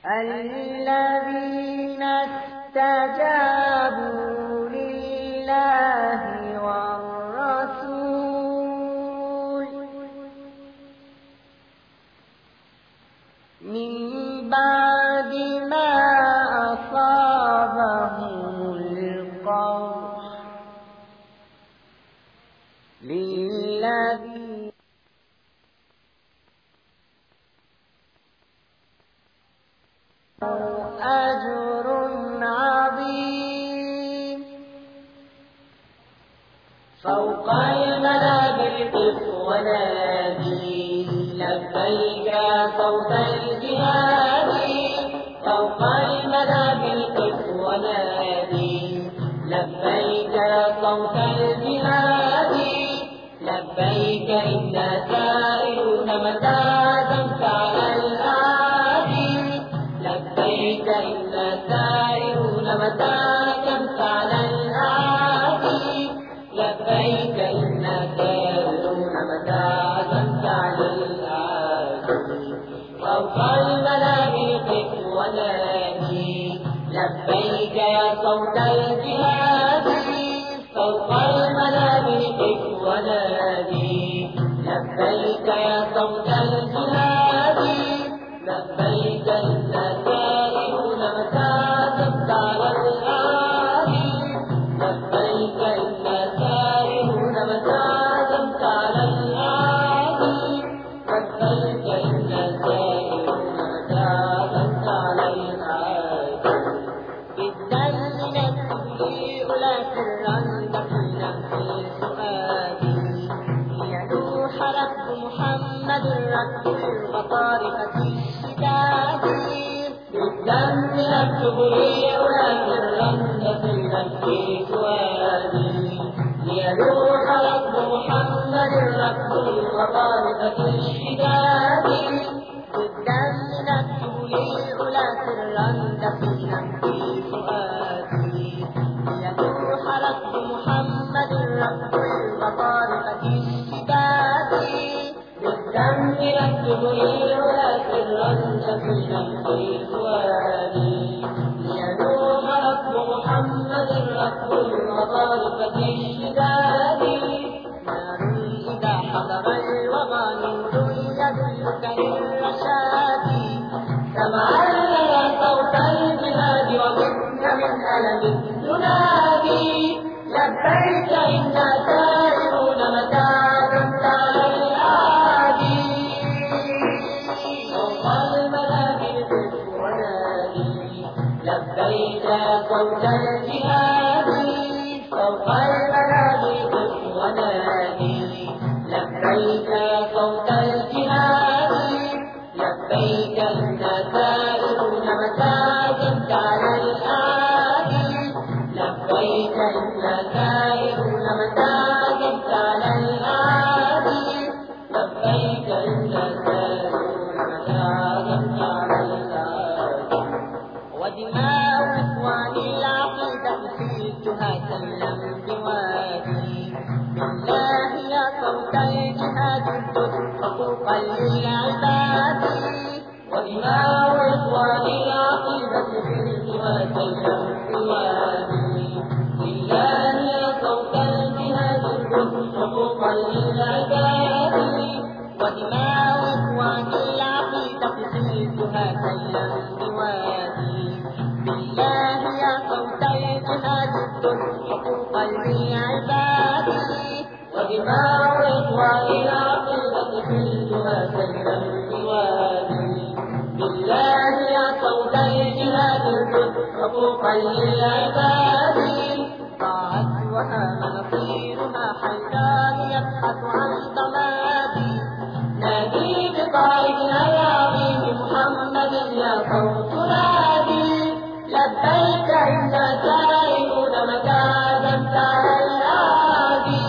الذين استجابوا لله والرسول من بعد ما أصابهم القرح للذين أجر عظيم فوق المنابر قف ونادي لبيك صوت الجهاد فوق المنابر قف ونادي لبيك صوت الجهاد لبيك إنا سائرون متى دمت على الأعادي لبيك إنا سائرون متى دمت على الأعادي لبيك إنا سائرون متى دمت على الأعادي فوق المنابر قف ونادي لبيك يا صوت الجهاد فوق المنابر قف ونادي لبيك يا صوت الجهاد لبيك إنا سائرون متى دمت على الأعادي لبيك إنا سائرون متى دمت على الأعادي لبيك إنا سائرون متى دمت على الأعادي بالذل نكتب لأولى سرا دفنا في فؤادي ليلوح ركب محمد ركب البطارقة الشداد بالدم نكتب لأولى سرا دفنا في فؤادي ليلوح ركب محمد ركب البطارقة الشداد بالدم نكتب لأولى سرا دفنا في فؤادي ليلوح ركب محمد ركب البطارقة الشداد بالدم نكتب للعلا سرا دفنا في فؤادي ليلوح ركب محمد ركب البطارقة الشداد نار إذا حضر الوغى نور يدلك للرشاد سمعا لنا صوت الجهاد ومنا من ألم ننادي لبيك إنا سائرون متى دمت على الأعادي فوق المنابر قف ونادي لبيك صوت الجهاد فوق المنابر قف ونادي لبيك صوت الجهاد لبيك إنا سائرون متى دمت على الأعادي لبيك إنا سائرون متى دمت على الأعادي لبيك إنا سائرون متى دمت على الأعادي ودماء إخواني العقيدة سلتها سلم بوادي بالله يا صوت الجهاد اسجد حقوقا للعباد ودماء إخواني العقيدة سلتها سلم بوادي لله يا صوت الجهاد اسجد حقوقا للعباد ودماء إخواني العقيدة سلتها سلم بوادي بالله يا صوت الجهاد اسجد حقوقا للعباد ودماء إخواني العقيدة سلتها سلم بوادي بالله يا صوت الجهاد اسجد حقوقا للعباد ضاعت وهام نصيرها حيران يبحث عن ضمادي نادي بقائدنا العظيم محمد يا صوت نادي لبيك إنا سائرون متى دمت على الأعادي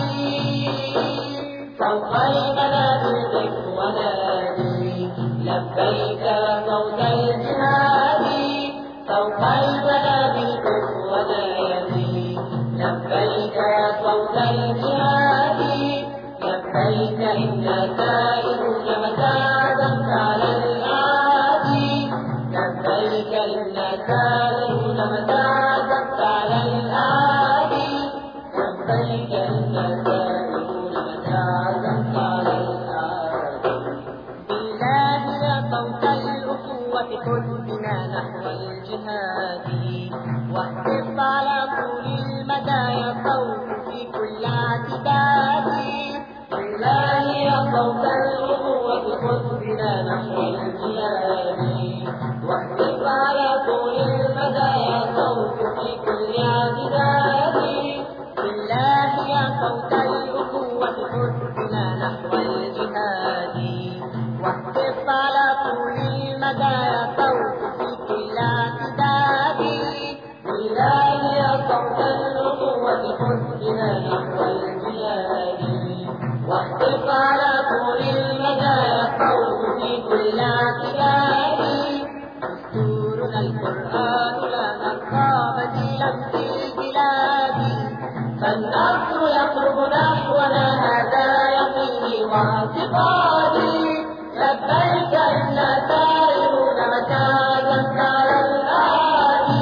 فوق المنابر قف ونادي لبيك صوت الجهاد فوق المنابر قف ونادي لبيك يا صوت الجهاد لبيك إنا سائرون متى دمت على الأعادي لبيك لبيك إنا سائرون متى عزمت على الآدي لبيك إنا سائرون متى عزمت على الآدي بالله يا صوت الأخوة خذ بنا نحو الجهاد واحرص على طول المدى يا صوت في كل اعتداد بالله يا صوت الأخوة خذ بنا نحو الجهاد واحرص على طول المدى يا صوت في كل اعتداد بالله يا صوت الأخوة خذ بنا نحو الجهاد واحرص على طول المدى يا صوت في كل اعتداد بالله يا صوت الأخوة خذ بنا نحو الجهاد واحرص على طول المدى يا صوت في كل اعتداد دستورنا القرآن لا نرضى بديلا في البلاد فالنصر يقرب نحونا هذا يقيني واعتقادي لبيك إنا سائرون متى عزمت على الآدي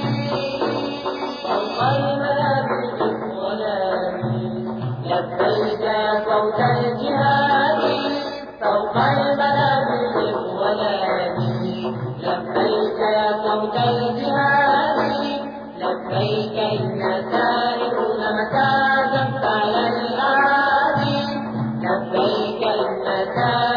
فوق المنابر ونادي لبيك يا صوت الجهاد فوق المنابر ونادي لبيك يا صوت الجهاد لبيك إنا سائرون متى عزمت على الآدي لبيك إنا سائرون